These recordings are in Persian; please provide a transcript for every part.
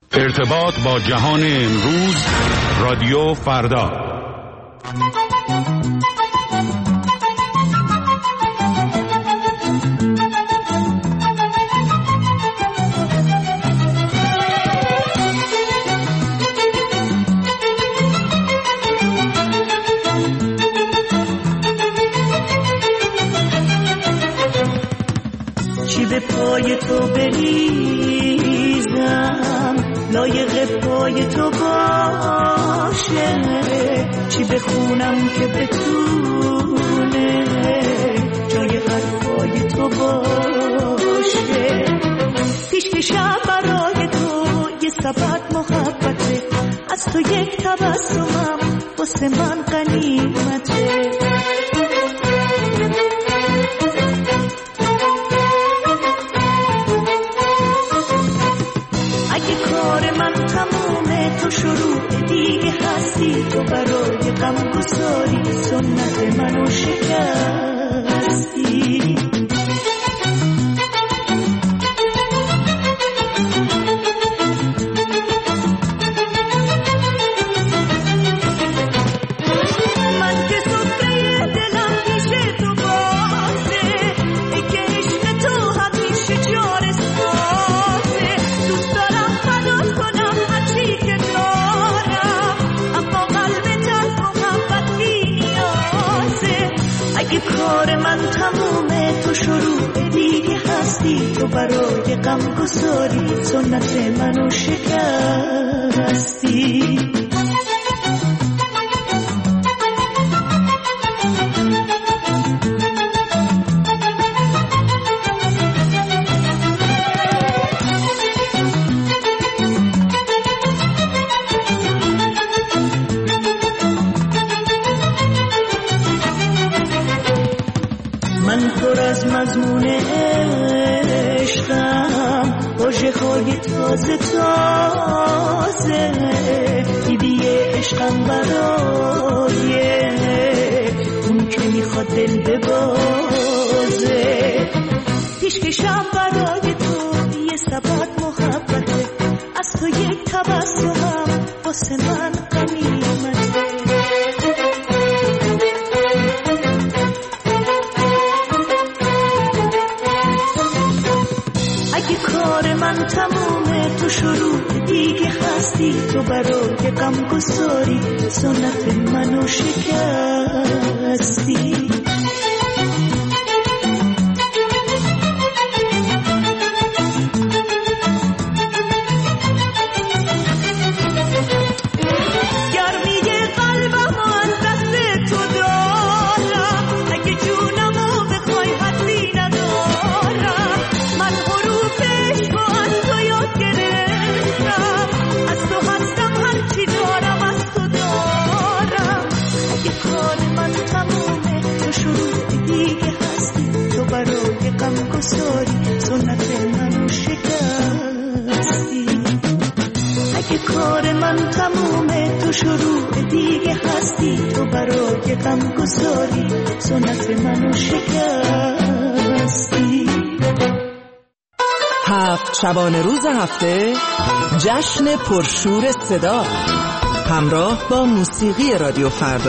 ارتباط با جهان امروز، رادیو فردا. چی به پای تو بریزم لایق پای تو باشه، چی بخونم که بتونه جای حرفای تو باشه. پیشکشم برای تو یه سبد محبته، از تو یک تبسمم واسه من غنیمته. تو شروع دیگه هستی، تو برای غم گساری سنت منو شکستی. من که سفره دلم پیش تو بازه، که عشق تو همیشه جار سازه. دوست دارم فدا کنم هرچی که اگه کار من تمومه تو شروع دیگه هستی، تو برای غم گساری سنت منو شکستی. من پر از مضمون عشقم، واژه های تازه تازه، دیدی عشقم برای اون که میخواد دل ببازه. پیشکشم برای تو یه سبد محبته، از تو یک تبسمم واسه من غنیمته. کار من تمومه تو شروع دیگه هستی، تو برای غم گساری سنت منو شکستی. سنت منو شکستی. اگه کار من تمومه تو شروع دیگه هستی، تو برای غم گساری سنت منو شکستی. هفت شبانه روز هفته جشن پرشور صدا همراه با موسیقی رادیو فردا.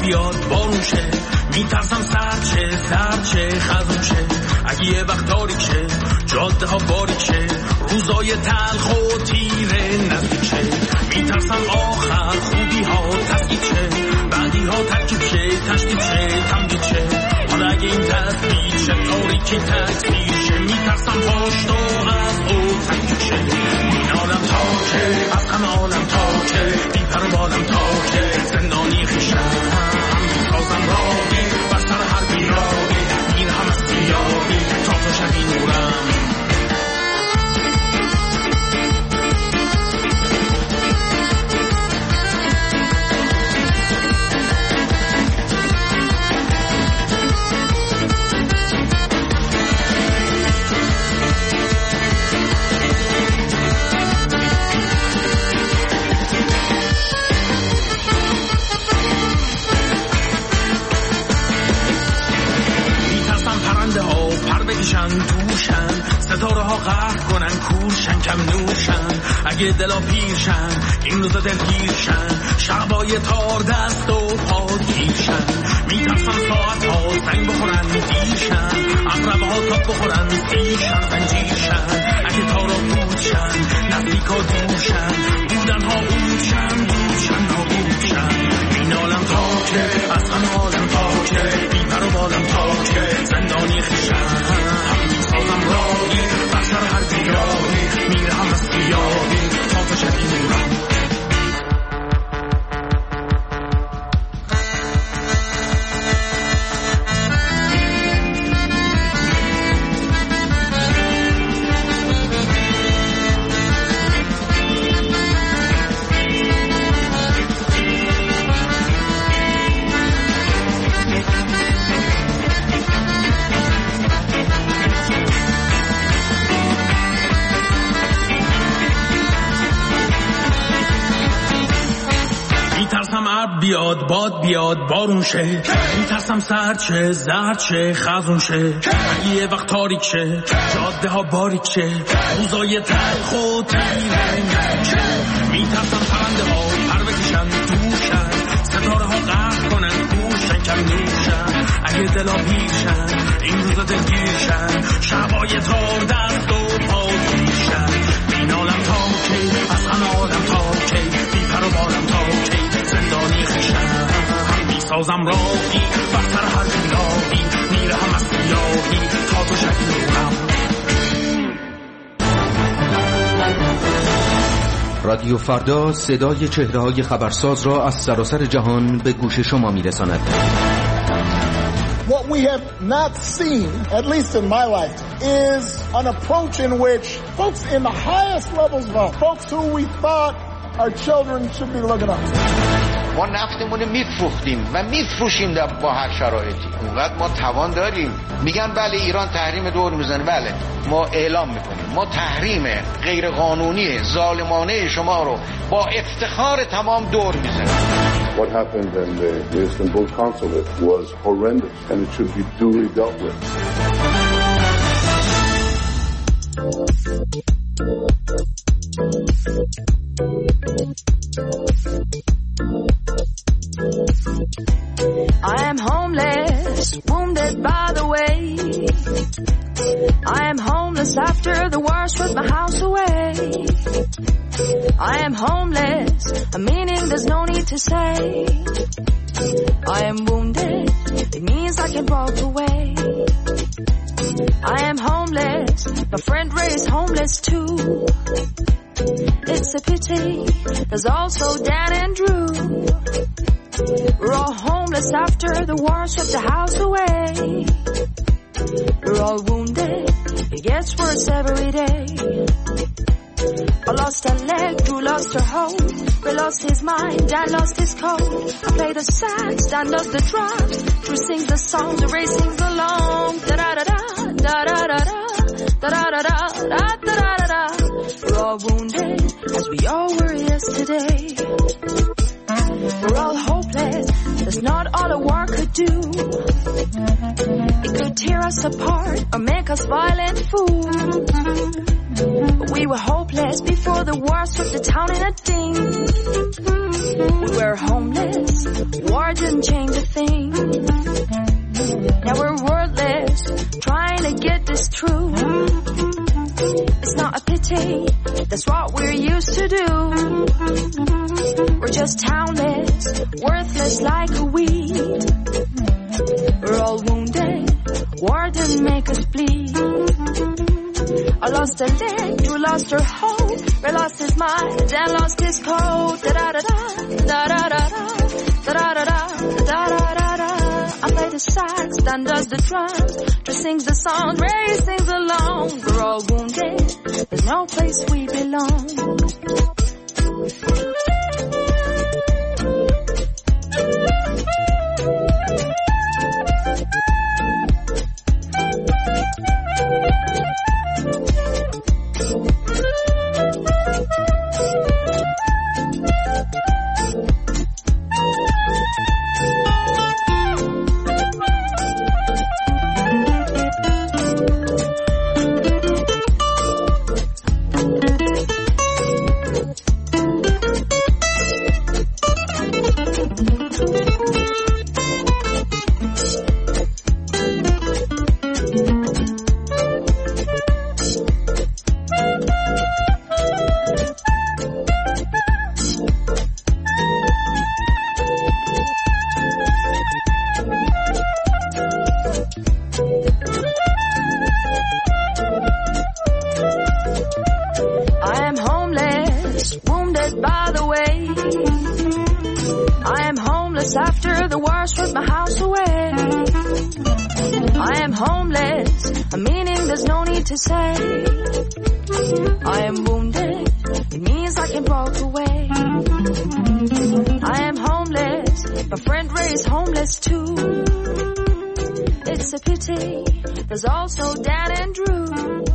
بیاد بارون شه، میترسم سرچه زرچه خزون شه. اگه یه وقت تاریک شه، جاده ها باریک شه، روزای تلخ و تیره نزدیک شه. میترسم آخر خوبی ها تسکید شه، بعدی ها ترکیب شه، تشدید شه، تمدید شه. حالا اگه این تسبیل شه، تاریکی تکسیر شه، میترسم پاشت و از او تکیب شه. این عالم تاکه، از همه عالم تاکه، بی پر و بالم تاکه، زندانی خیشم میسازم راهی، بر سر هر بیراهی میرهم از سیاهی تا تو شبی نورم. توشن ستاره ها قهر کنن کورشن کم نوشن. اگه دلا پیرشن این روزا دلگیرشن، شبای تار دست و پا گیرشن. میترسن ساعت ها زنگ بخورن دیرشن، اقربه ها تاب بخورن دیرشن زنجیرشن. اگه تارا بودشن نزدیک ها دورشن، بودن ها بودشن بودشن ها بودشن. این عالم تاکه، از همه عالم تاکه، بی پر و بالم تاکه، زندانی خیشن سازم راهی، بر سر هر بیراهی میرهم از سیاهی تا تو شبی نورم. بیاد باد بیاد بارون شه، میترسم سرچه زرچه خزون شه. یه وقت تاریک شه، جاده ها باریک شه، روزای تلخ و تیره نزدیک شه. میترسم پرنده ها پر بکشن دوشن، ستاره ها قهر کنن گوشن کم نوشن. اگه دلا پیرشن این روزا دلگیرشن، شبای تار دست و پا گیرشن. این عالم تاکه، از همه عالم تاکه، بی پر و بالم تاکه، زندانی خیشم میسازم راهی، بر سر هر بیراهی میرهم از سیاهی تا تو شبی نورم. رادیو فردا صدای چهره‌های خبرساز را از سراسر جهان به گوش شما میرساند. What we have not seen, at least in my life, is an approach in which folks in the highest levels of power, folks who we thought our children should be looking up to. ما نفتمون میفروختیم و میفروشیم با هر شرایطی. اونقدر ما توان داریم. میگن بله ایران تحریم دور میزنه، بله ما اعلام میکنیم ما تحریم غیر قانونی ظالمانه شما رو با افتخار تمام دور میزنیم. What happened in the Istanbul consulate was horrendous and it should be duly dealt with. I am homeless, wounded by the way. I am homeless after the war stripped my house away. I am homeless, a meaning there's no need to say. I am wounded, it means I can walk away. I am homeless, my friend Ray is homeless too. It's a pity, there's also Dan and Drew. We're all homeless after the war stripped the house away. We're all wounded, it gets worse every day. I lost a leg, Drew lost her hope. Ray lost his mind, Dan lost his coat. I play the sax, Dan does the drums. Drew sings the song, the Ray sings along. Da-da-da-da, da-da-da-da, da-da-da-da, da-da-da-da. We're all wounded, as we all were yesterday. We're all hopeless, that's not all a war could do. It could tear us apart or make us violent fools. But we were hopeless before the war struck the town in a ding. We were homeless, war didn't change a thing. Now we're wordless, trying to get this true. It's not a pity, that's what we're used to do. We're just townless, worthless like a weed. We're all wounded, war didn't make us bleed. I lost a leg, you lost her hope. Ray lost his mind and lost his code. Da-da-da-da, da-da-da-da, da-da-da-da, da-da-da-da. I play the sax, Dan does the drums, Dre sings the songs, Ray sings along. We're all wounded, there's no place we belong. To say I am wounded, it means I can walk away. I am homeless, my friend Ray is homeless too. It's a pity, there's also Dan and Drew.